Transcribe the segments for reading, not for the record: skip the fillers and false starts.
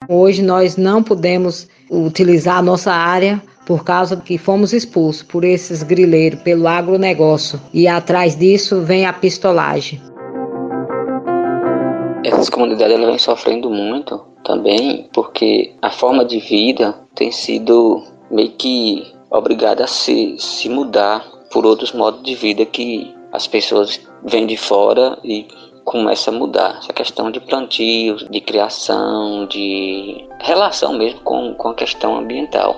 Hoje nós não podemos utilizar a nossa área por causa que fomos expulsos por esses grileiros, pelo agronegócio. E atrás disso vem a pistolagem. Essas comunidades elas vêm sofrendo muito também porque a forma de vida tem sido meio que obrigada a se mudar por outros modos de vida que as pessoas vêm de fora e começam a mudar. Essa questão de plantios, de criação, de relação mesmo com a questão ambiental.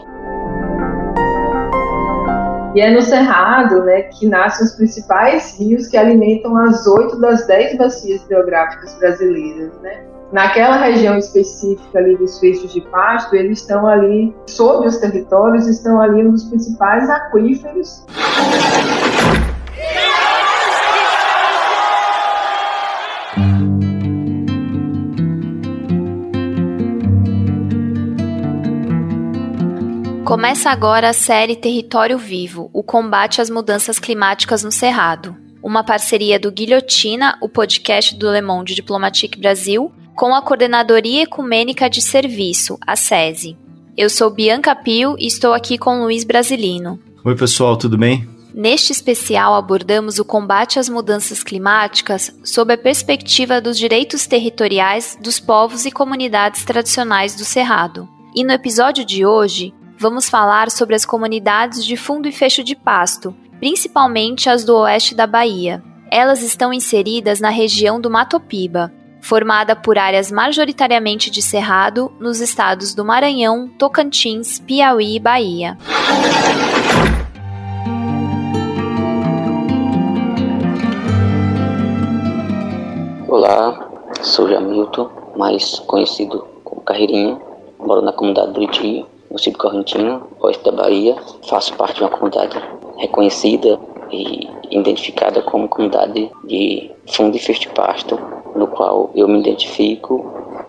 E é no Cerrado, né, que nascem os principais rios que alimentam as 8 das 10 bacias hidrográficas brasileiras, né? Naquela região específica ali dos feixes de pasto, eles estão ali, sob os territórios, estão ali um dos principais aquíferos. Começa agora a série Território Vivo, o combate às mudanças climáticas no Cerrado. Uma parceria do Guilhotina, o podcast do Le Monde Diplomatique Brasil, com a Coordenadoria Ecumênica de Serviço, a SESI. Eu sou Bianca Pio e estou aqui com Luiz Brasilino. Oi pessoal, tudo bem? Neste especial abordamos o combate às mudanças climáticas sob a perspectiva dos direitos territoriais dos povos e comunidades tradicionais do Cerrado. E no episódio de hoje, vamos falar sobre as comunidades de fundo e fecho de pasto, principalmente as do oeste da Bahia. Elas estão inseridas na região do Mato Piba, formada por áreas majoritariamente de cerrado nos estados do Maranhão, Tocantins, Piauí e Bahia. Olá, sou Jamilton, mais conhecido como Carreirinha, moro na comunidade Buriti, município de Correntina, oeste da Bahia. Faço parte de uma comunidade reconhecida e identificada como comunidade de fundo e fecho de pasto, no qual eu me identifico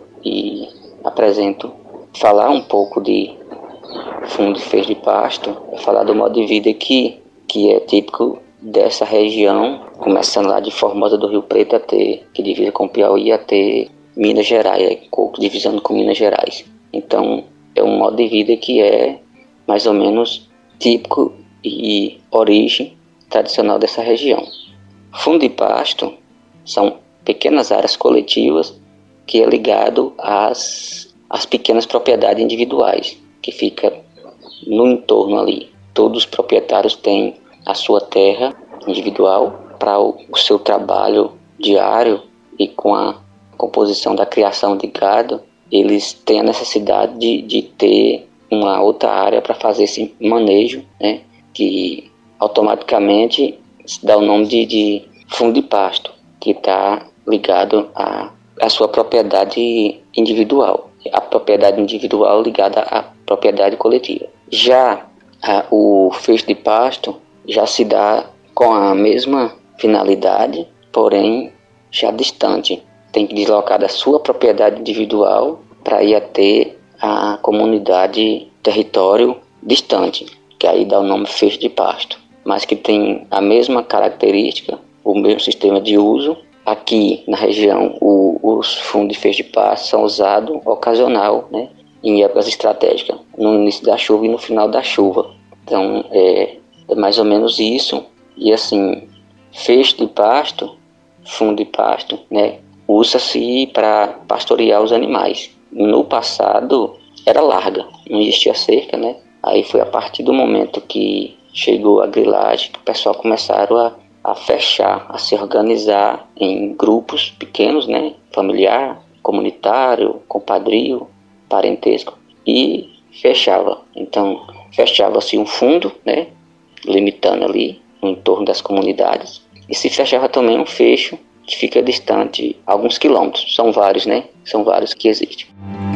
e apresento. Falar um pouco de fundo e fecho de pasto é falar do modo de vida que é típico dessa região, começando lá de Formosa do Rio Preto que divisa com Piauí, até Minas Gerais, divisando com Minas Gerais. Então, é um modo de vida que é mais ou menos típico e origem tradicional dessa região. Fundo de pasto são pequenas áreas coletivas que é ligado às pequenas propriedades individuais que fica no entorno ali. Todos os proprietários têm a sua terra individual para o seu trabalho diário e com a composição da criação de gado, eles têm a necessidade de ter uma outra área para fazer esse manejo, né, que automaticamente dá o nome de fundo de pasto, que está ligado à sua propriedade individual. A propriedade individual ligada à propriedade coletiva. Já o fecho de pasto já se dá com a mesma finalidade, porém já distante. Tem que deslocar da sua propriedade individual para ir até a comunidade, território distante, que aí dá o nome fecho de pasto, mas que tem a mesma característica, o mesmo sistema de uso. Aqui na região, os fundos de fecho de pasto são usados ocasional, né, em épocas estratégicas, no início da chuva e no final da chuva. Então, é mais ou menos isso. E assim, fecho de pasto, fundo de pasto, né, usa-se para pastorear os animais. No passado era larga, não existia cerca, né? Aí foi a partir do momento que chegou a grilagem que o pessoal começaram a fechar, a se organizar em grupos pequenos, né? Familiar, comunitário, compadrio, parentesco, e fechava. Então, fechava-se um fundo, né? Limitando ali no entorno das comunidades, e se fechava também um fecho que fica distante alguns quilômetros. São vários, né? São vários que existem.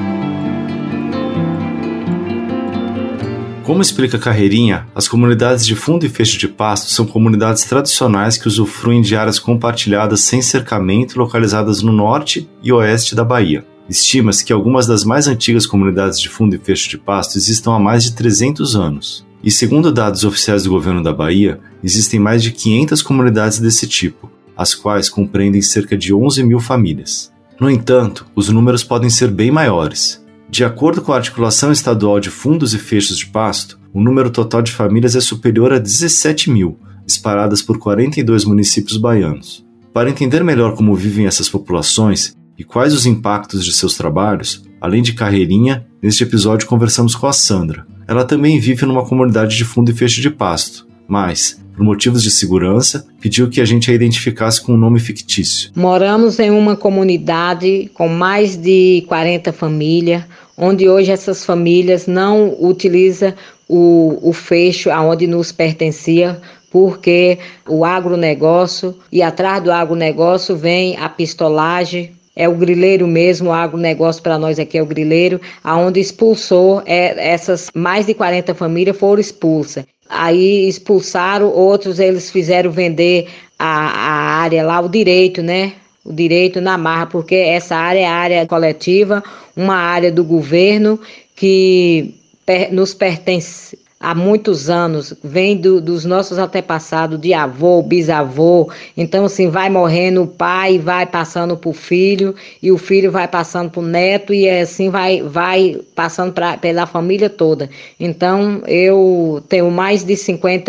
Como explica Carreirinha, as comunidades de fundo e fecho de pasto são comunidades tradicionais que usufruem de áreas compartilhadas sem cercamento localizadas no norte e oeste da Bahia. Estima-se que algumas das mais antigas comunidades de fundo e fecho de pasto existam há mais de 300 anos. E segundo dados oficiais do governo da Bahia, existem mais de 500 comunidades desse tipo, as quais compreendem cerca de 11 mil famílias. No entanto, os números podem ser bem maiores. De acordo com a Articulação Estadual de Fundos e Fechos de Pasto, o número total de famílias é superior a 17 mil, espalhadas por 42 municípios baianos. Para entender melhor como vivem essas populações e quais os impactos de seus trabalhos, além de Carreirinha, neste episódio conversamos com a Sandra. Ela também vive numa comunidade de fundo e fecho de pasto, mas, por motivos de segurança, pediu que a gente a identificasse com um nome fictício. Moramos em uma comunidade com mais de 40 famílias, onde hoje essas famílias não utilizam o fecho aonde nos pertencia, porque o agronegócio, e atrás do agronegócio vem a pistolagem, é o grileiro mesmo, o agronegócio para nós aqui é o grileiro, aonde expulsou, essas mais de 40 famílias foram expulsas. Aí expulsaram, outros eles fizeram vender a área lá, o direito, né? O direito na marra, porque essa área é a área coletiva, uma área do governo que nos pertence há muitos anos, vem dos nossos antepassados, de avô, bisavô. Então, assim, vai morrendo o pai, vai passando para o filho, e o filho vai passando para o neto, e assim vai passando pela família toda. Então, eu tenho mais de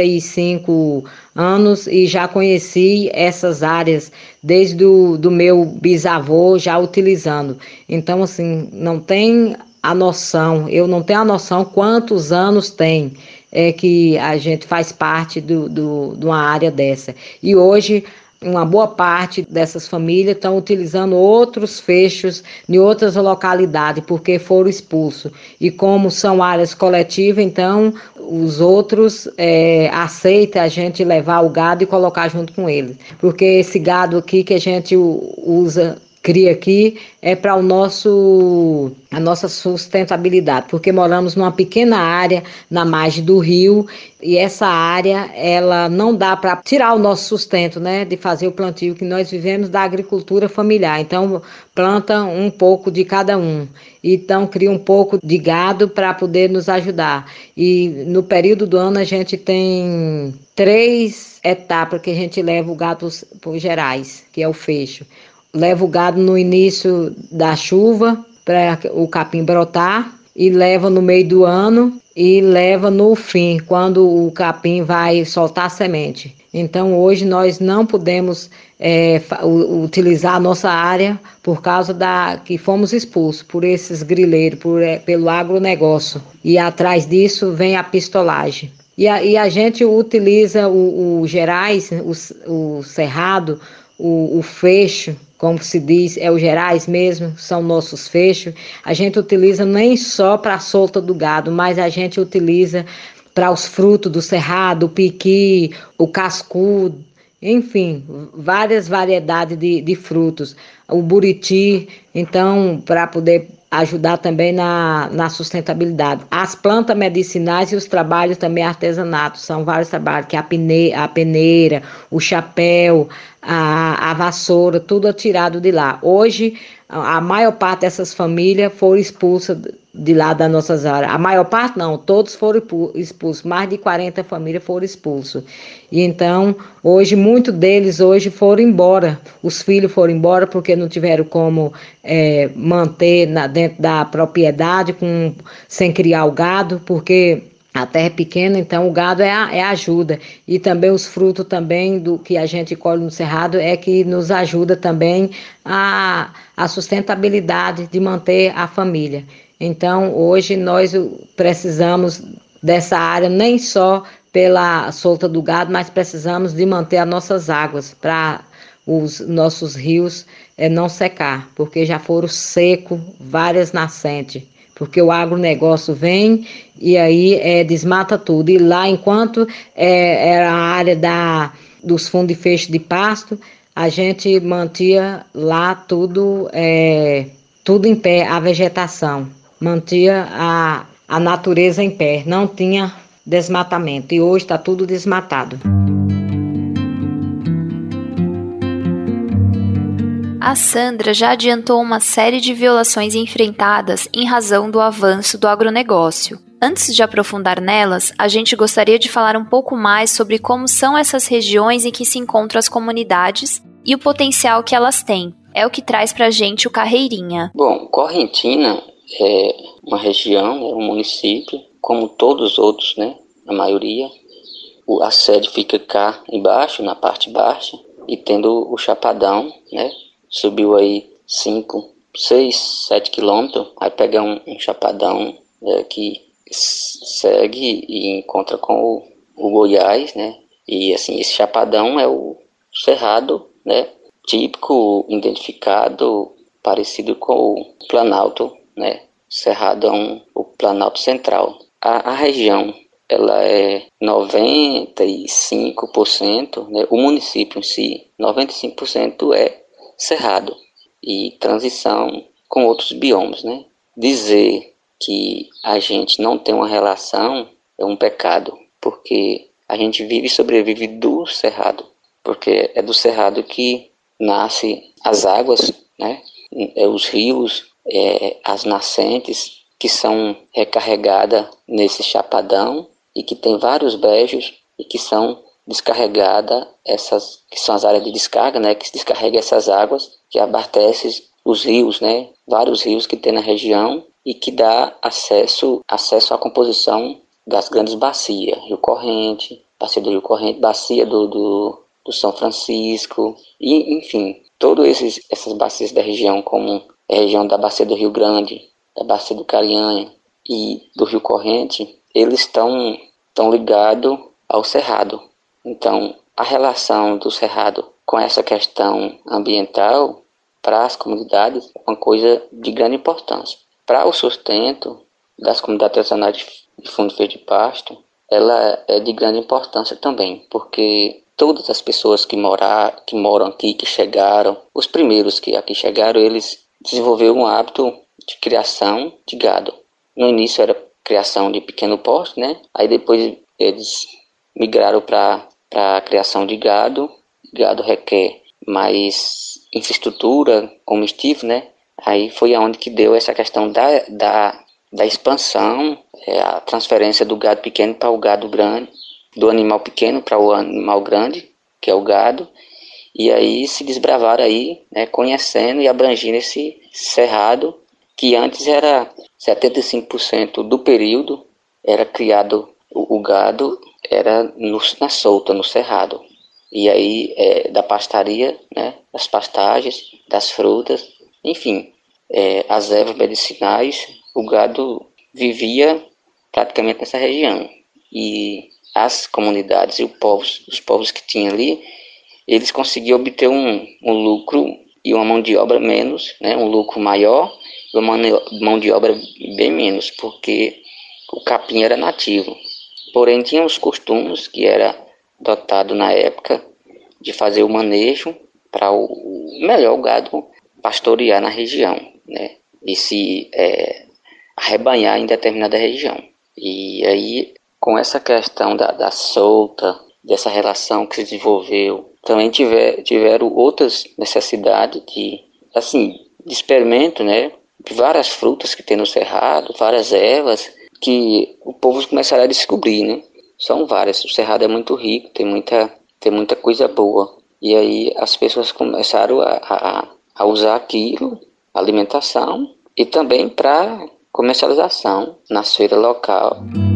55 anos e já conheci essas áreas desde do meu bisavô já utilizando. Então, assim, não tem a noção, eu não tenho a noção quantos anos tem que a gente faz parte de uma área dessa. E hoje, uma boa parte dessas famílias estão utilizando outros fechos em outras localidades, porque foram expulsos. E como são áreas coletivas, então os outros aceitam a gente levar o gado e colocar junto com eles. Porque esse gado aqui que a gente cria aqui é para a nossa sustentabilidade, porque moramos numa pequena área na margem do rio, e essa área ela não dá para tirar o nosso sustento, né, de fazer o plantio, que nós vivemos da agricultura familiar. Então planta um pouco de cada um, então cria um pouco de gado para poder nos ajudar. E no período do ano a gente tem 3 etapas que a gente leva o gado para os Gerais, que é o fecho. Leva o gado no início da chuva para o capim brotar, e leva no meio do ano e leva no fim, quando o capim vai soltar a semente. Então hoje nós não podemos utilizar a nossa área por causa que fomos expulsos por esses grileiros, pelo agronegócio. E atrás disso vem a pistolagem. E a gente utiliza o Gerais, o cerrado, o fecho, como se diz, é o Gerais mesmo, são nossos fechos. A gente utiliza nem só para a solta do gado, mas a gente utiliza para os frutos do cerrado, o piqui, o cascudo, enfim, várias variedades de frutos. O buriti, então, para poder ajudar também na sustentabilidade. As plantas medicinais e os trabalhos também artesanatos, são vários trabalhos, que a peneira, o chapéu, a vassoura, tudo é tirado de lá. Hoje, a maior parte dessas famílias foram expulsas de lá das nossas áreas. A maior parte não, todos foram expulsos, mais de 40 famílias foram expulsos. E então, hoje, muitos deles hoje foram embora, os filhos foram embora porque não tiveram como manter dentro da propriedade, sem criar o gado, porque a terra é pequena, então o gado é a ajuda. E também os frutos também do que a gente colhe no cerrado é que nos ajuda também a sustentabilidade de manter a família. Então hoje nós precisamos dessa área nem só pela solta do gado, mas precisamos de manter as nossas águas para os nossos rios não secar, porque já foram secos várias nascentes. Porque o agronegócio vem e aí desmata tudo. E lá, enquanto era a área dos fundos de fecho de pasto, a gente mantia lá tudo em pé, a vegetação. Mantia a natureza em pé, não tinha desmatamento. E hoje está tudo desmatado. A Sandra já adiantou uma série de violações enfrentadas em razão do avanço do agronegócio. Antes de aprofundar nelas, a gente gostaria de falar um pouco mais sobre como são essas regiões em que se encontram as comunidades e o potencial que elas têm. É o que traz pra gente o Carreirinha. Bom, Correntina é uma região, um município, como todos os outros, né, a maioria. A sede fica cá embaixo, na parte baixa, e tendo o Chapadão, né, subiu aí 5, 6, 7 quilômetros, aí pega um chapadão que segue e encontra com o Goiás, né, e assim, esse chapadão é o cerrado, né, típico, identificado, parecido com o Planalto, né, cerrado é o Planalto Central. A região, ela é 95%, né, o município em si, 95% é cerrado e transição com outros biomas, né? Dizer que a gente não tem uma relação é um pecado, porque a gente vive e sobrevive do cerrado, porque é do cerrado que nasce as águas, né? Os rios, as nascentes que são recarregadas nesse chapadão e que tem vários brejos e que são descarregadas, essas que são as áreas de descarga, né, que se descarrega essas águas que abastecem os rios, né, vários rios que tem na região e que dá acesso à composição das grandes bacias, Rio Corrente, bacia do Rio Corrente, bacia do São Francisco, e enfim, todas essas bacias da região, como a região da bacia do Rio Grande, da bacia do Carianha e do Rio Corrente, eles estão ligados ao cerrado. Então, a relação do cerrado com essa questão ambiental para as comunidades é uma coisa de grande importância. Para o sustento das comunidades tradicionais de fundo verde de pasto, ela é de grande importância também, porque todas as pessoas que moram aqui, que chegaram, os primeiros que aqui chegaram, eles desenvolveram um hábito de criação de gado. No início era criação de pequeno porte, né? Aí depois eles migraram para a criação de gado. Gado requer mais infraestrutura comestível, né? Aí foi aonde que deu essa questão da expansão, a transferência do gado pequeno para o gado grande, do animal pequeno para o animal grande, que é o gado. E aí se desbravaram aí, né, conhecendo e abrangindo esse cerrado, que antes era 75% do período era criado o gado, era na solta, no cerrado. E aí da pastaria, né, das pastagens, das frutas, enfim, as ervas medicinais, o gado vivia praticamente nessa região. E as comunidades e os povos que tinham ali, eles conseguiam obter um lucro e uma mão de obra menos, né, um lucro maior e uma mão de obra bem menos, porque o capim era nativo. Porém, tinha os costumes que era adotado na época de fazer o manejo para o gado pastorear na região, né, e se arrebanhar em determinada região. E aí, com essa questão da solta, dessa relação que se desenvolveu, também tiveram outras necessidades de experimento, né, de várias frutas que tem no cerrado, várias ervas, que o povo começaram a descobrir, né? São várias, o cerrado é muito rico, tem muita coisa boa. E aí as pessoas começaram a usar aquilo, alimentação, e também para comercialização nas feiras locais.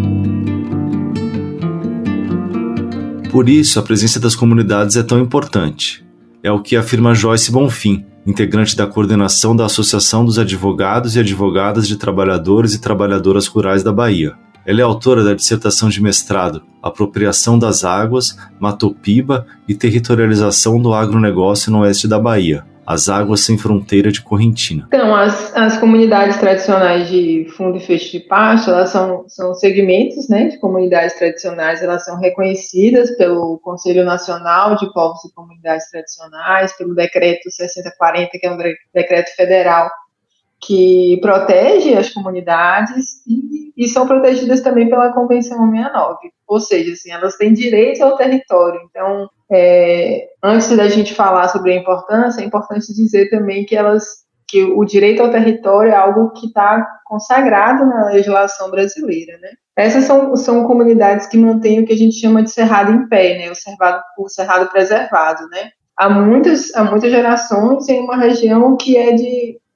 Por isso, a presença das comunidades é tão importante. É o que afirma Joyce Bonfim, integrante da coordenação da Associação dos Advogados e Advogadas de Trabalhadores e Trabalhadoras Rurais da Bahia. Ela é autora da dissertação de mestrado Apropriação das Águas, Matopiba e Territorialização do Agronegócio no Oeste da Bahia, As Águas Sem Fronteira de Correntina. Então, as comunidades tradicionais de fundo e fecho de pasto, elas são segmentos, né, de comunidades tradicionais, elas são reconhecidas pelo Conselho Nacional de Povos e Comunidades Tradicionais, pelo Decreto 6040, que é um decreto federal que protege as comunidades e são protegidas também pela Convenção 69. Ou seja, assim, elas têm direito ao território. Então, antes da gente falar sobre a importância, é importante dizer também que o direito ao território é algo que está consagrado na legislação brasileira, né? Essas são comunidades que mantêm o que a gente chama de cerrado em pé, né? O cerrado preservado, né? Há muitas gerações em uma região que é de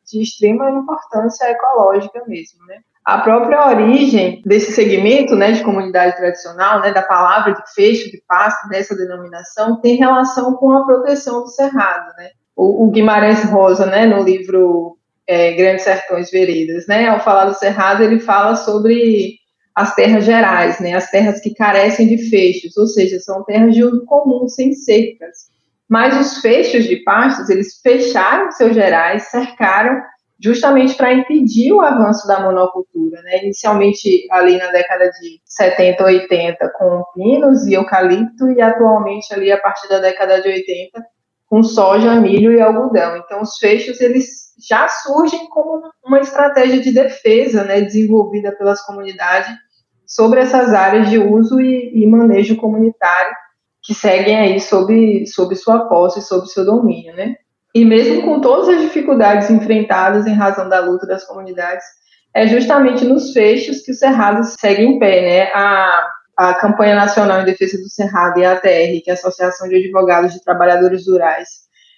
de extrema importância ecológica mesmo, né? A própria origem desse segmento, né, de comunidade tradicional, né, da palavra de fecho de pasto, dessa denominação, tem relação com a proteção do cerrado, né? O Guimarães Rosa, né, no livro Grandes Sertões Veredas, né, ao falar do cerrado, ele fala sobre as terras gerais, né, as terras que carecem de fechos, ou seja, são terras de uso comum, sem cercas. Mas os fechos de pastos, eles fecharam seus gerais, cercaram, justamente para impedir o avanço da monocultura, né? Inicialmente ali na década de 70, 80 com pinos e eucalipto e atualmente ali a partir da década de 80 com soja, milho e algodão. Então os fechos eles já surgem como uma estratégia de defesa, né, desenvolvida pelas comunidades sobre essas áreas de uso e manejo comunitário que seguem aí sob sua posse, sob seu domínio, né? E mesmo com todas as dificuldades enfrentadas em razão da luta das comunidades, é justamente nos fechos que o Cerrado segue em pé, né? A Campanha Nacional em Defesa do Cerrado e a ATR, que é a Associação de Advogados de Trabalhadores Rurais,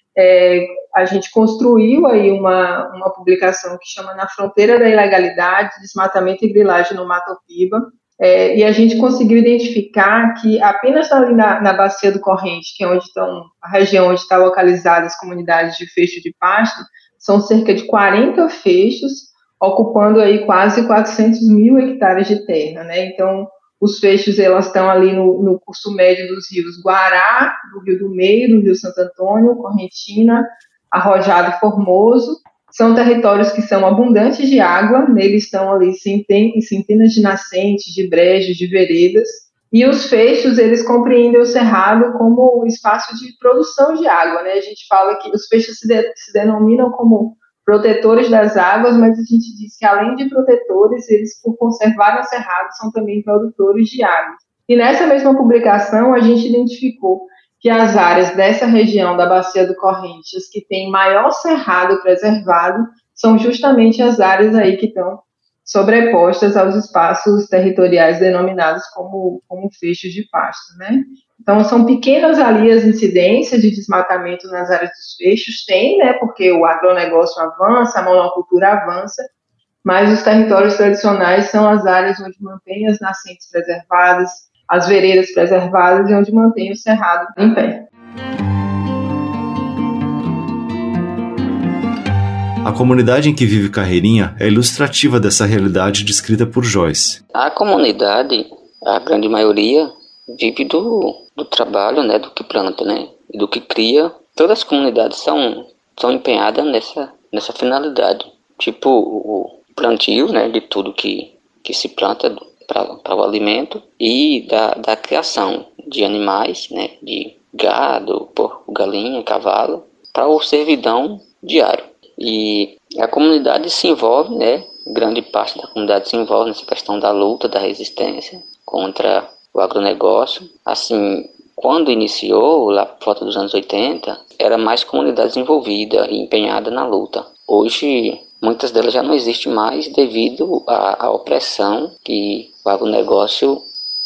a gente construiu aí uma publicação que chama Na Fronteira da Ilegalidade, Desmatamento e Grilagem no Mato Piba, e a gente conseguiu identificar que apenas ali na Bacia do Corrente, que é a região onde está localizada as comunidades de fecho de pasto, são cerca de 40 fechos, ocupando aí quase 400 mil hectares de terra, né? Então, os fechos elas estão ali no curso médio dos rios Guará, do Rio do Meio, do Rio Santo Antônio, Correntina, Arrojado e Formoso. São territórios que são abundantes de água, neles estão ali centenas de nascentes, de brejos, de veredas, e os fechos, eles compreendem o cerrado como espaço de produção de água, né? A gente fala que os fechos se denominam como protetores das águas, mas a gente diz que além de protetores, eles, por conservarem o cerrado, são também produtores de água. E nessa mesma publicação, a gente identificou que as áreas dessa região da Bacia do Correntes, que tem maior cerrado preservado, são justamente as áreas aí que estão sobrepostas aos espaços territoriais denominados como fechos de pasto, né? Então, são pequenas ali as incidências de desmatamento nas áreas dos fechos, tem, né? Porque o agronegócio avança, a monocultura avança, mas os territórios tradicionais são as áreas onde mantém as nascentes preservadas, as veredas preservadas e onde mantém o cerrado em pé. A comunidade em que vive Carreirinha é ilustrativa dessa realidade descrita por Joyce. A comunidade, a grande maioria, vive do trabalho, né, do que planta, né, e do que cria. Todas as comunidades são empenhadas nessa finalidade. Tipo o plantio, né, de tudo que se planta para o alimento e da criação de animais, né, de gado, porco, galinha, cavalo, para o servidão diário. E a comunidade se envolve, né, grande parte da comunidade se envolve nessa questão da luta, da resistência contra o agronegócio. Assim, quando iniciou, lá por volta dos anos 80, era mais comunidade envolvida e empenhada na luta. Hoje, muitas delas já não existem mais devido à opressão que o agronegócio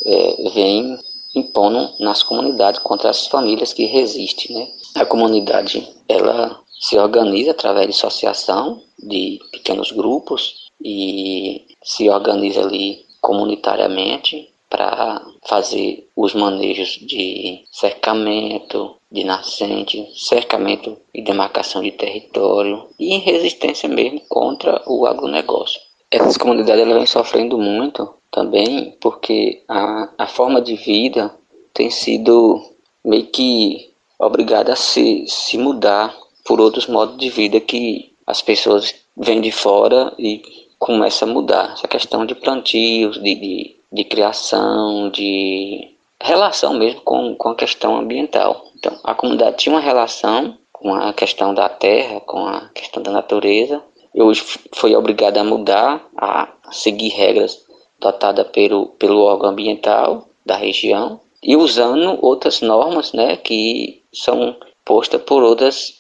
vem impondo nas comunidades contra as famílias que resistem, né? A comunidade, ela se organiza através de associação de pequenos grupos e se organiza ali comunitariamente para fazer os manejos de cercamento, de nascente, cercamento e demarcação de território e em resistência mesmo contra o agronegócio. Essas comunidades elas vêm sofrendo muito também porque a forma de vida tem sido meio que obrigada a se mudar por outros modos de vida que as pessoas vêm de fora e começam a mudar. Essa questão de plantios, de criação, de relação mesmo com a questão ambiental. Então, a comunidade tinha uma relação com a questão da terra, com a questão da natureza, e hoje foi obrigada a mudar, a seguir regras dotadas pelo órgão ambiental da região e usando outras normas, né, que são postas por outras,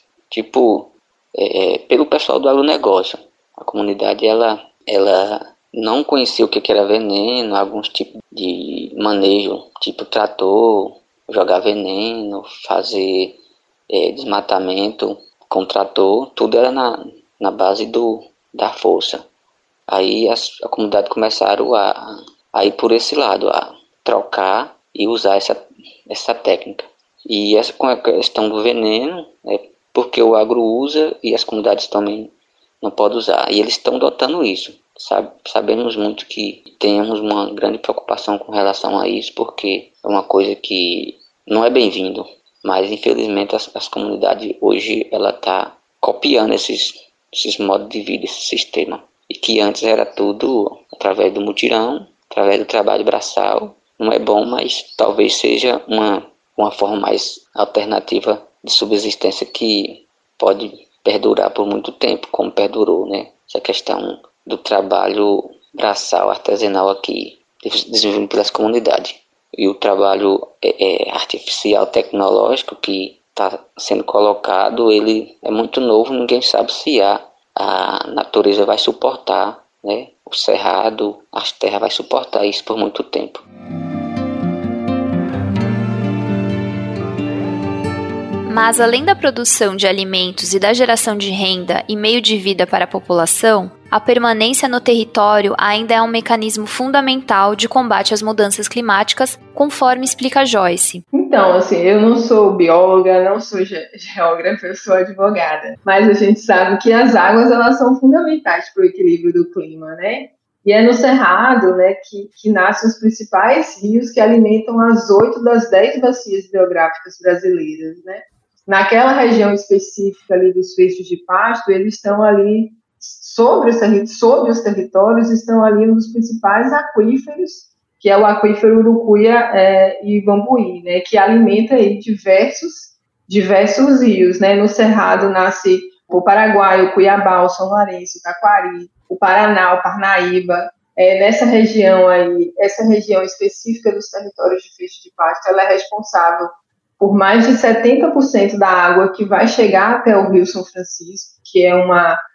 pelo pessoal do agronegócio. A comunidade ela não conhecia o que era veneno, alguns tipos de manejo, tipo trator, jogar veneno, fazer desmatamento com trator, tudo era na base da força. Aí a comunidade começaram a ir por esse lado, a trocar e usar essa técnica. E essa com a questão do veneno, porque o agro usa e as comunidades também não podem usar. E eles estão adotando isso. Sabemos muito que temos uma grande preocupação com relação a isso, porque é uma coisa que não é bem-vindo. Mas infelizmente as comunidades hoje ela está copiando esses modos de vida, esse sistema. E que antes era tudo através do mutirão, através do trabalho braçal. Não é bom, mas talvez seja uma forma mais alternativa de subsistência que pode perdurar por muito tempo, como perdurou, né? Essa questão do trabalho braçal, artesanal aqui, desenvolvido pelas comunidades. E o trabalho artificial, tecnológico que está sendo colocado, ele é muito novo, ninguém sabe se a natureza vai suportar, né? O cerrado, as terras vai suportar isso por muito tempo. Mas além da produção de alimentos e da geração de renda e meio de vida para a população, a permanência no território ainda é um mecanismo fundamental de combate às mudanças climáticas, conforme explica Joyce. Então, assim, eu não sou bióloga, não sou geógrafa, eu sou advogada. Mas a gente sabe que as águas, elas são fundamentais para o equilíbrio do clima, né? E é no Cerrado, né, que nascem os principais rios que alimentam as 8 das 10 bacias hidrográficas brasileiras, né? Naquela região específica ali dos feixes de pasto, eles estão ali, sobre os territórios, estão ali um dos principais aquíferos, que é o aquífero Urucuia e Bambuí, né, que alimenta aí diversos rios, né? No Cerrado nasce o Paraguai, o Cuiabá, o São Lourenço, o Taquari, o Paraná, o Parnaíba. Nessa região aí, essa região específica dos territórios de feixe de pasto, ela é responsável por mais de 70% da água que vai chegar até o Rio São Francisco, que é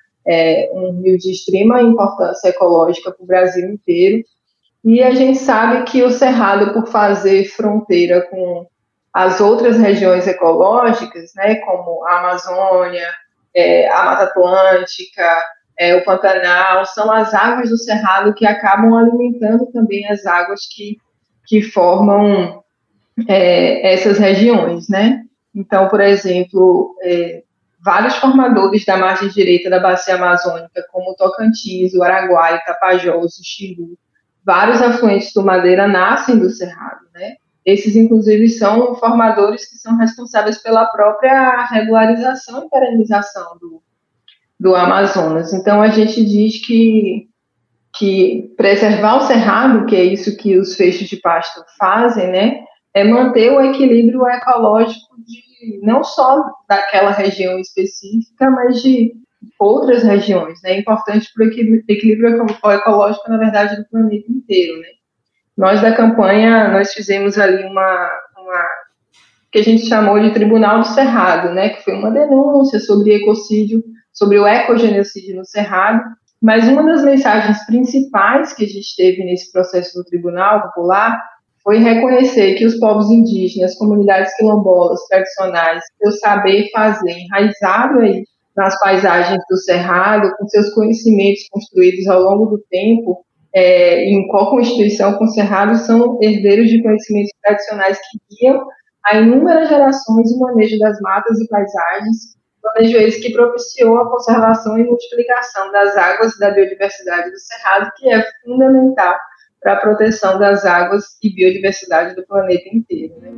um rio de extrema importância ecológica para o Brasil inteiro. E a gente sabe que o Cerrado, por fazer fronteira com as outras regiões ecológicas, né, como a Amazônia, a Mata Atlântica, o Pantanal, são as águas do Cerrado que acabam alimentando também as águas que formam essas regiões, né? Então, por exemplo, vários formadores da margem direita da bacia amazônica, como o Tocantins, o Araguaia, o Tapajós, o Xiru, vários afluentes do Madeira nascem do Cerrado, né? Esses, inclusive, são formadores que são responsáveis pela própria regularização e perenização do Amazonas. Então, a gente diz que preservar o Cerrado, que é isso que os feixes de pasto fazem, né? É manter o equilíbrio ecológico não só daquela região específica, mas de outras regiões, né? É importante para o equilíbrio ecológico, na verdade, do planeta inteiro, né? Nós da campanha, nós fizemos ali uma que a gente chamou de Tribunal do Cerrado, né? Que foi uma denúncia sobre ecocídio, sobre o ecogenocídio no Cerrado, mas uma das mensagens principais que a gente teve nesse processo do Tribunal Popular foi reconhecer que os povos indígenas, comunidades quilombolas tradicionais, seu saber fazer enraizado aí nas paisagens do Cerrado, com seus conhecimentos construídos ao longo do tempo, em co-constituição com o Cerrado, são herdeiros de conhecimentos tradicionais que guiam a inúmeras gerações o manejo das matas e paisagens, manejo esse que propiciou a conservação e multiplicação das águas e da biodiversidade do Cerrado, que é fundamental para a proteção das águas e biodiversidade do planeta inteiro, né?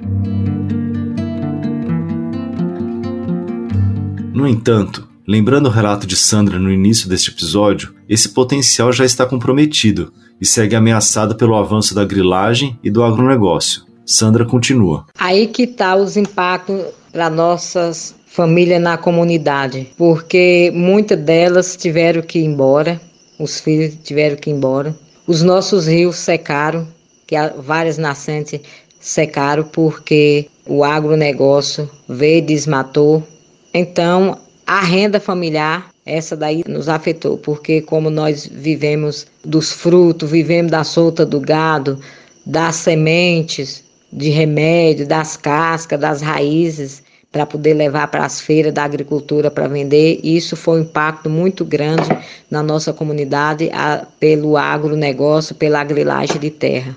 No entanto, lembrando o relato de Sandra no início deste episódio, esse potencial já está comprometido e segue ameaçado pelo avanço da grilagem e do agronegócio. Sandra continua. Aí que está os impactos para nossas famílias na comunidade, porque muitas delas tiveram que ir embora, os filhos tiveram que ir embora. Os nossos rios secaram, que várias nascentes secaram porque o agronegócio veio e desmatou. Então, a renda familiar, essa daí nos afetou, porque como nós vivemos dos frutos, vivemos da solta do gado, das sementes de remédio, das cascas, das raízes, para poder levar para as feiras da agricultura para vender. Isso foi um impacto muito grande na nossa comunidade pelo agronegócio, pela grilagem de terra.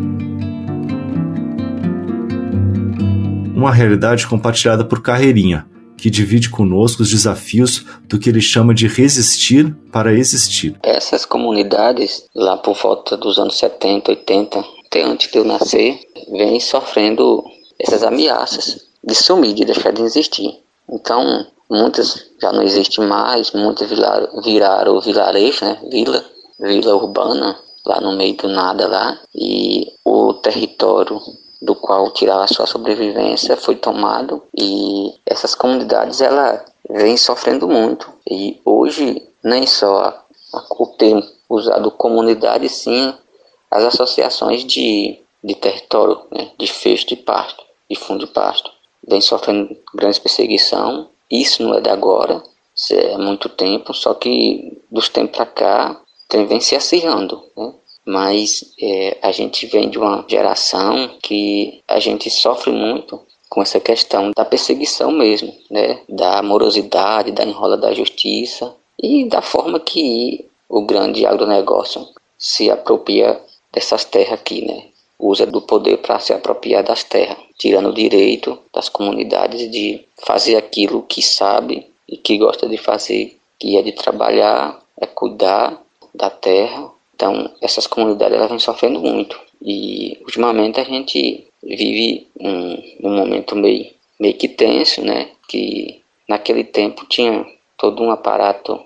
Uma realidade compartilhada por Carreirinha, que divide conosco os desafios do que ele chama de resistir para existir. Essas comunidades, lá por volta dos anos 70, 80, até antes de eu nascer, vêm sofrendo essas ameaças de sumir, de deixar de existir. Então, muitas já não existem mais, muitas viraram vilarejo, né? Vila urbana, lá no meio do nada lá, e o território do qual tirar a sua sobrevivência foi tomado, e essas comunidades ela vem sofrendo muito. E hoje nem só o termo usado comunidade, sim as associações de território, né, de fecho de pasto, de fundo de pasto, vem sofrendo grande perseguição. Isso não é de agora, isso é muito tempo, só que dos tempos para cá vem se acirrando, né? Mas a gente vem de uma geração que a gente sofre muito com essa questão da perseguição mesmo, né? Da morosidade, da enrola da justiça e da forma que o grande agronegócio se apropria dessas terras aqui, né? Usa do poder para se apropriar das terras, tirando o direito das comunidades de fazer aquilo que sabe e que gosta de fazer, que é de trabalhar, é cuidar da terra. Então, essas comunidades elas vêm sofrendo muito. E, ultimamente, a gente vive um momento meio que tenso, né? Que, naquele tempo, tinha todo um aparato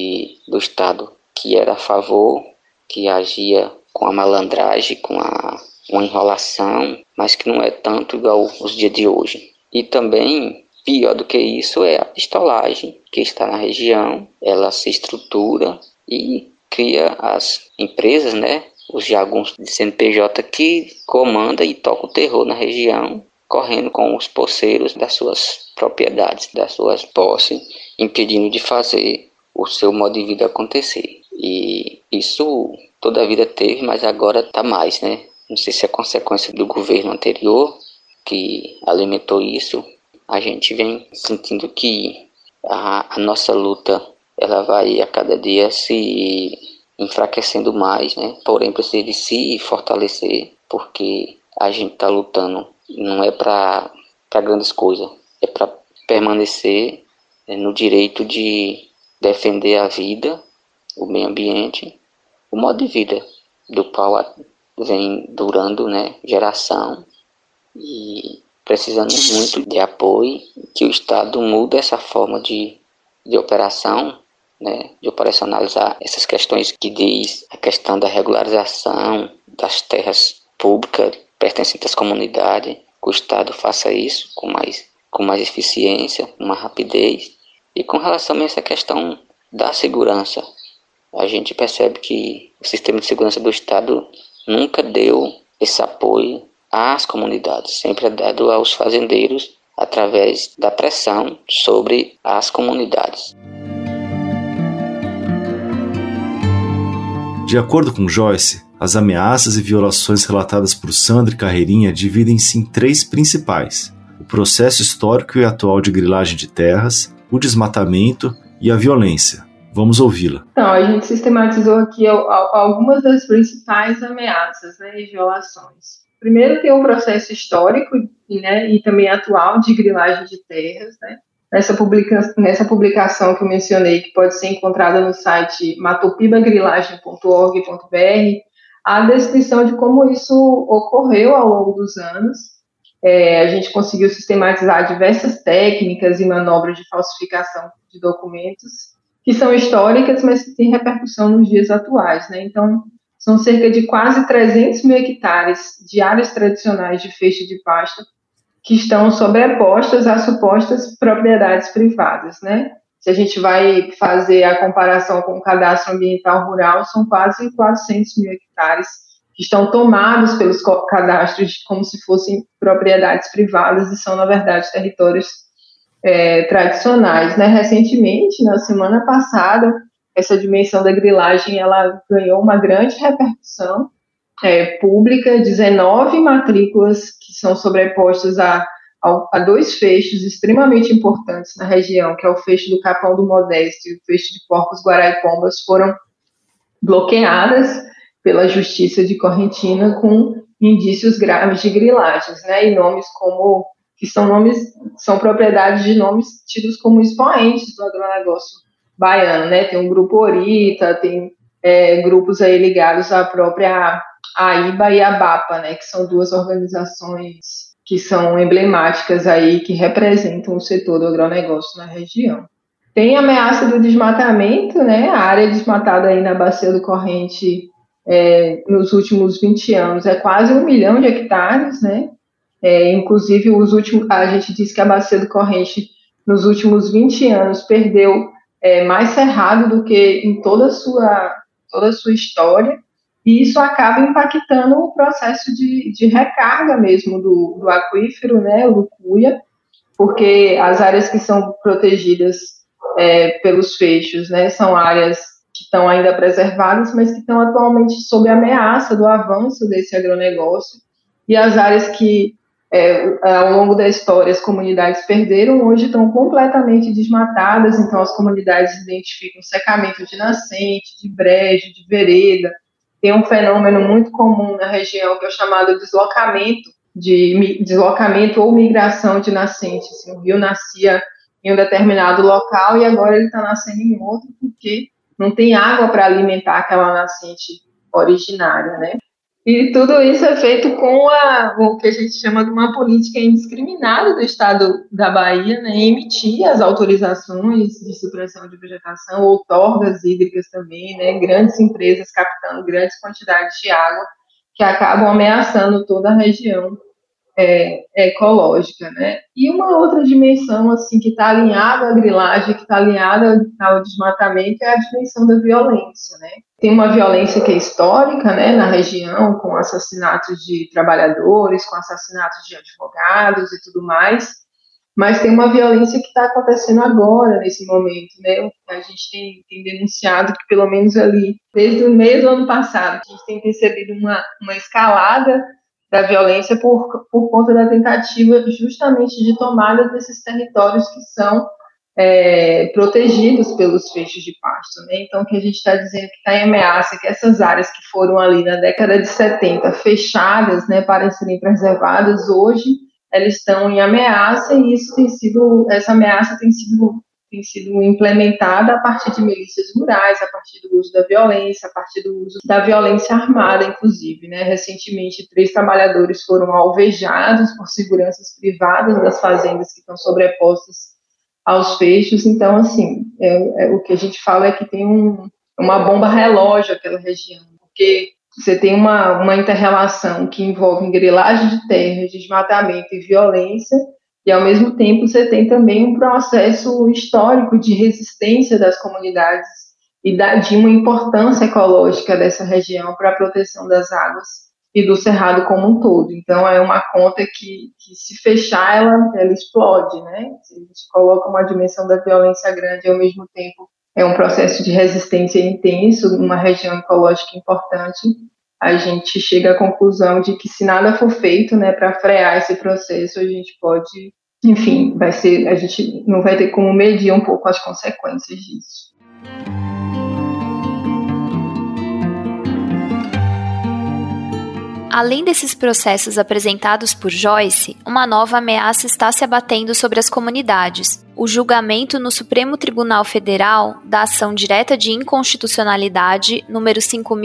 do Estado que era a favor, que agia com a malandragem, com uma enrolação, mas que não é tanto igual os dias de hoje. E também, pior do que isso, é a pistolagem que está na região. Ela se estrutura e cria as empresas, né, os jagunços de CNPJ que comanda e toca o terror na região, correndo com os poceiros das suas propriedades, das suas posses, impedindo de fazer o seu modo de vida acontecer. E isso toda a vida teve, mas agora está mais, né? Não sei se é consequência do governo anterior que alimentou isso. A gente vem sentindo que a nossa luta ela vai a cada dia se enfraquecendo mais, né? Porém precisa de se fortalecer, porque a gente está lutando não é para grandes coisas, é para permanecer no direito de defender a vida, o meio ambiente, o modo de vida do qual vem durando, né, geração, e precisamos muito de apoio, que o Estado mude essa forma de operação, né, de operacionalizar essas questões que diz a questão da regularização das terras públicas pertencentes às comunidades, que o Estado faça isso com mais eficiência, com mais rapidez. E com relação a essa questão da segurança, a gente percebe que o sistema de segurança do Estado nunca deu esse apoio às comunidades, sempre é dado aos fazendeiros através da pressão sobre as comunidades. De acordo com Joyce, as ameaças e violações relatadas por Sandra e Carreirinha dividem-se em três principais: o processo histórico e atual de grilagem de terras, o desmatamento e a violência. Vamos ouvi-la. Então, a gente sistematizou aqui algumas das principais ameaças, né, e violações. Primeiro tem um processo histórico, né, e também atual de grilagem de terras, né. Nessa publicação que eu mencionei, que pode ser encontrada no site matupibagrilagem.org.br, há a descrição de como isso ocorreu ao longo dos anos. A gente conseguiu sistematizar diversas técnicas e manobras de falsificação de documentos que são históricas, mas que têm repercussão nos dias atuais, né? Então, são cerca de quase 300 mil hectares de áreas tradicionais de feixe de pasto que estão sobrepostas a supostas propriedades privadas, né? Se a gente vai fazer a comparação com o cadastro ambiental rural, são quase 400 mil hectares que estão tomados pelos cadastros como se fossem propriedades privadas e são, na verdade, territórios tradicionais, né? Recentemente, na semana passada, essa dimensão da grilagem ela ganhou uma grande repercussão pública, 19 matrículas que são sobrepostas a a dois feixes extremamente importantes na região, que é o feixe do Capão do Modesto e o feixe de Porcos Guaraipombas, foram bloqueadas pela Justiça de Correntina com indícios graves de grilagens, né? E nomes como que são propriedades de nomes tidos como expoentes do agronegócio baiano, né? Tem o Grupo Orita, tem grupos aí ligados à própria AIBA e a BAPA, né? Que são duas organizações que são emblemáticas aí, que representam o setor do agronegócio na região. Tem a ameaça do desmatamento, né? A área desmatada aí na Bacia do Corrente nos últimos 20 anos é quase 1 milhão de hectares, né? Inclusive, a gente diz que a Bacia do Corrente, nos últimos 20 anos, perdeu mais cerrado do que em toda a sua história, e isso acaba impactando o processo de recarga mesmo do aquífero, né, o Cuia, porque as áreas que são protegidas pelos feixos, né, são áreas que estão ainda preservadas, mas que estão atualmente sob ameaça do avanço desse agronegócio, e as áreas que, ao longo da história, as comunidades perderam, hoje estão completamente desmatadas, então as comunidades identificam secamento de nascente, de brejo, de vereda. Tem um fenômeno muito comum na região, que é o chamado deslocamento ou migração de nascentes. Assim, o rio nascia em um determinado local e agora ele está nascendo em outro, porque não tem água para alimentar aquela nascente originária, né? E tudo isso é feito com o que a gente chama de uma política indiscriminada do Estado da Bahia, né, em emitir as autorizações de supressão de vegetação, outorgas hídricas também, né, grandes empresas captando grandes quantidades de água que acabam ameaçando toda a região ecológica, né? E uma outra dimensão assim que está alinhada à grilagem, que está alinhada ao desmatamento, é a dimensão da violência, né? Tem uma violência que é histórica, né, na região, com assassinatos de trabalhadores, com assassinatos de advogados e tudo mais, mas tem uma violência que está acontecendo agora, nesse momento, né? A gente tem denunciado que, pelo menos ali, desde o meio do ano passado, a gente tem percebido uma escalada da violência por conta da tentativa justamente de tomada desses territórios que são protegidos pelos feixes de pasto, né? Então, o que a gente está dizendo que está em ameaça é que essas áreas que foram ali na década de 70 fechadas, né, para serem preservadas, hoje elas estão em ameaça, e essa ameaça tem sido implementada a partir de milícias rurais, a partir do uso da violência, a partir do uso da violência armada, inclusive, né? Recentemente, 3 trabalhadores foram alvejados por seguranças privadas das fazendas que estão sobrepostas aos feixes. Então, assim, o que a gente fala é que tem uma bomba relógio aquela região, porque você tem uma inter-relação que envolve grilagem de terras, desmatamento e violência, e, ao mesmo tempo, você tem também um processo histórico de resistência das comunidades e de uma importância ecológica dessa região para a proteção das águas e do cerrado como um todo. Então, é uma conta que se fechar, ela explode, né? Se a gente coloca uma dimensão da violência grande e, ao mesmo tempo, é um processo de resistência intenso, uma região ecológica importante, a gente chega à conclusão de que, se nada for feito, né, para frear esse processo, a gente pode, enfim, a gente não vai ter como medir um pouco as consequências disso. Além desses processos apresentados por Joyce, uma nova ameaça está se abatendo sobre as comunidades: o julgamento no Supremo Tribunal Federal da ação direta de inconstitucionalidade número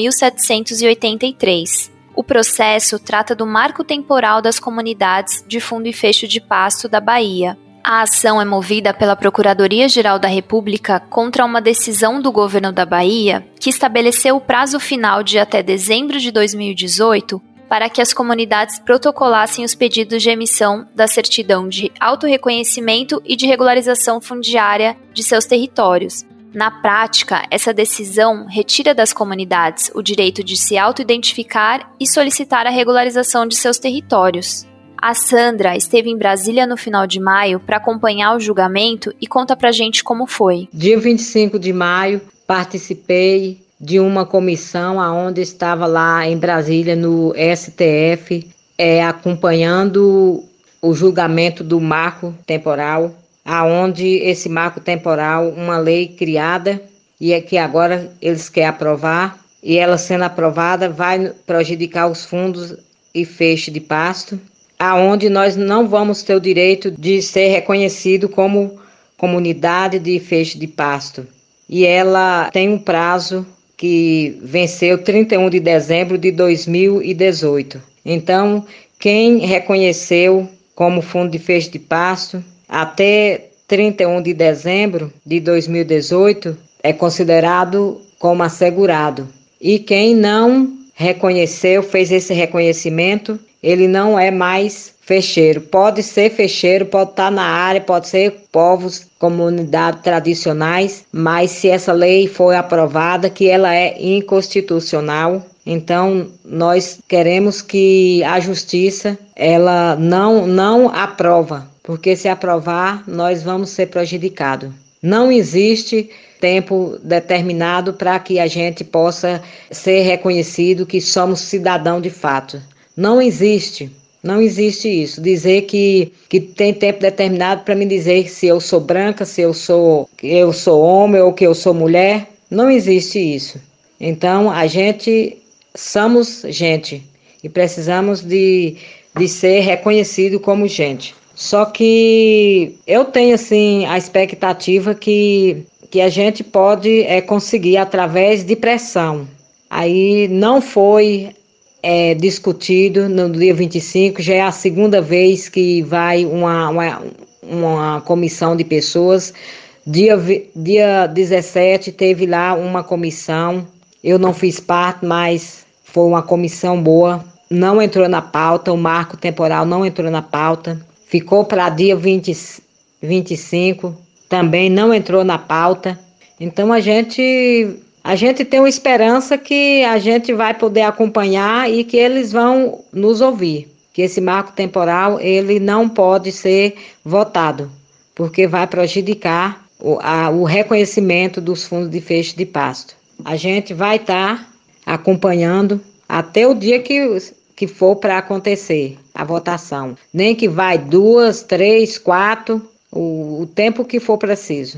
5.783. O processo trata do marco temporal das comunidades de fundo e fecho de pasto da Bahia. A ação é movida pela Procuradoria-Geral da República contra uma decisão do governo da Bahia que estabeleceu o prazo final de até dezembro de 2018 para que as comunidades protocolassem os pedidos de emissão da certidão de autorreconhecimento e de regularização fundiária de seus territórios. Na prática, essa decisão retira das comunidades o direito de se auto-identificar e solicitar a regularização de seus territórios. A Sandra esteve em Brasília no final de maio para acompanhar o julgamento e conta pra gente como foi. Dia 25 de maio, participei de uma comissão onde estava lá em Brasília, no STF, acompanhando o julgamento do marco temporal, aonde esse marco temporal, uma lei criada, e é que agora eles querem aprovar, e ela sendo aprovada vai prejudicar os fundos e feixe de pasto, aonde nós não vamos ter o direito de ser reconhecido como comunidade de feixe de pasto. E ela tem um prazo que venceu 31 de dezembro de 2018. Então, quem reconheceu como fundo de feixe de pasto até 31 de dezembro de 2018 é considerado como assegurado. E quem não reconheceu, fez esse reconhecimento, ele não é mais feicheiro. Pode ser feicheiro, pode estar na área, pode ser povos, comunidades tradicionais, mas se essa lei for aprovada, que ela é inconstitucional, então nós queremos que a justiça ela não aprova, porque se aprovar, nós vamos ser prejudicados. Não existe tempo determinado para que a gente possa ser reconhecido que somos cidadão de fato. Não existe isso. Dizer que tem tempo determinado para me dizer se eu sou branca, se eu sou homem ou que eu sou mulher. Não existe isso. Então, a gente somos gente e precisamos de ser reconhecido como gente. Só que eu tenho assim a expectativa que a gente pode conseguir através de pressão. Aí não foi discutido no dia 25, já é a segunda vez que vai uma comissão de pessoas. Dia 17 teve lá uma comissão, eu não fiz parte, mas foi uma comissão boa, não entrou na pauta, o marco temporal não entrou na pauta, ficou para dia 25, também não entrou na pauta. Então a gente tem uma esperança que a gente vai poder acompanhar e que eles vão nos ouvir. Que esse marco temporal ele não pode ser votado, porque vai prejudicar o reconhecimento dos fundos de feixe de pasto. A gente vai estar acompanhando até o dia que for para acontecer a votação. Nem que vai 2, 3, 4, o tempo que for preciso.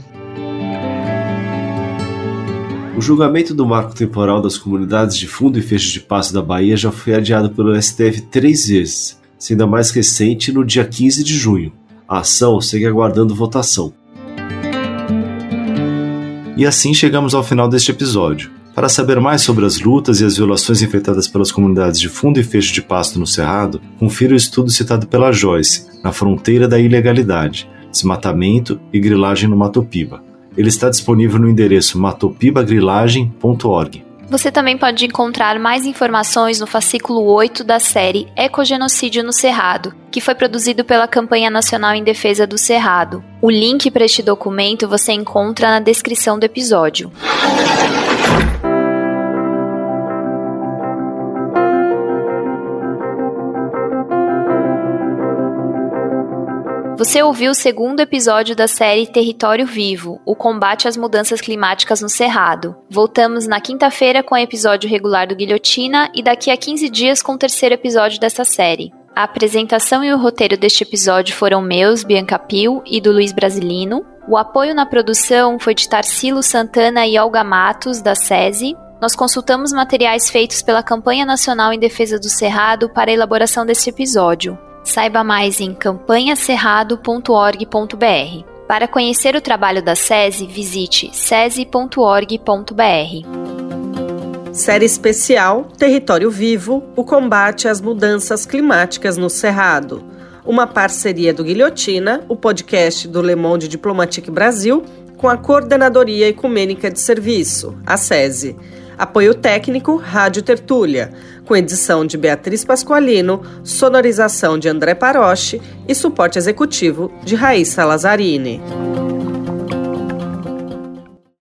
O julgamento do marco temporal das comunidades de fundo e feixe de pasto da Bahia já foi adiado pelo STF 3 vezes, sendo a mais recente no dia 15 de junho. A ação segue aguardando votação. E assim chegamos ao final deste episódio. Para saber mais sobre as lutas e as violações enfrentadas pelas comunidades de fundo e feixe de pasto no Cerrado, confira o estudo citado pela Joyce, Na Fronteira da Ilegalidade, Desmatamento e Grilagem no Mato Piba. Ele está disponível no endereço matopibagrilagem.org. Você também pode encontrar mais informações no fascículo 8 da série Ecogenocídio no Cerrado, que foi produzido pela Campanha Nacional em Defesa do Cerrado. O link para este documento você encontra na descrição do episódio. Você ouviu o segundo episódio da série Território Vivo, o combate às mudanças climáticas no Cerrado. Voltamos na quinta-feira com o episódio regular do Guilhotina e daqui a 15 dias com o terceiro episódio desta série. A apresentação e o roteiro deste episódio foram meus, Bianca Pio, e do Luiz Brasilino. O apoio na produção foi de Tarsilo Santana e Olga Matos, da SESI. Nós consultamos materiais feitos pela Campanha Nacional em Defesa do Cerrado para a elaboração deste episódio. Saiba mais em campanhacerrado.org.br. Para conhecer o trabalho da SESI, visite sesi.org.br. Série especial Território Vivo, o combate às mudanças climáticas no Cerrado. Uma parceria do Guilhotina, o podcast do Le Monde Diplomatique Brasil, com a Coordenadoria Ecumênica de Serviço, a SESI. Apoio técnico, Rádio Tertúlia, com edição de Beatriz Pasqualino, sonorização de André Paroche e suporte executivo de Raíssa Lazzarini.